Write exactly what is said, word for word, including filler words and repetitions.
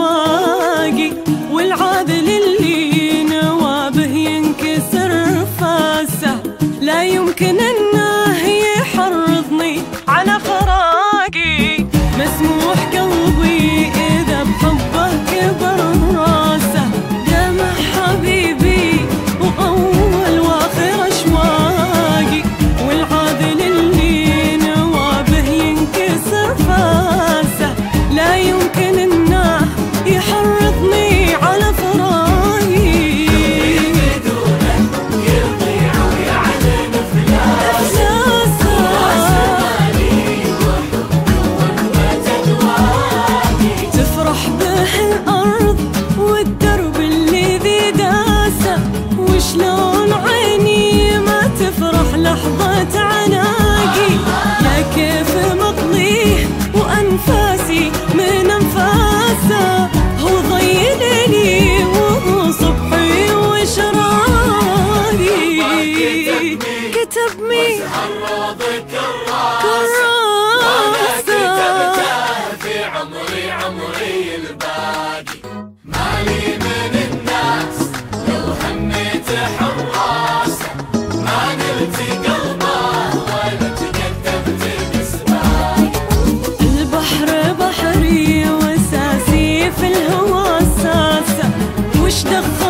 أشواقي، والعاذل اللي نوابه ينكسر فاسه لا يمكن انه يحرضني على فراقي. مسموح قلبي اذا بحبه كبر راسه، دمع حبيبي واول واخر اشواقي، والعاذل اللي نوابه ينكسر فاسه لا يمكن انه يحرضني على فراقي. تفرح به الأرض والدرب اللي ذي داسه، وشلون عيني ما تفرح لحظة عناقي. يا كيف مقضيه وأنفاسي من أنفاسه، هو ضي ليلي وهو صبحي وشراقي. كتب مين كراسة عمري عمري الباقي، مالي من الناس لو هميت حراسه، ما نلت قلبه ولا تكتبت بسباقي. البحر بحري واساسي في الهوى اساسه، وش دخل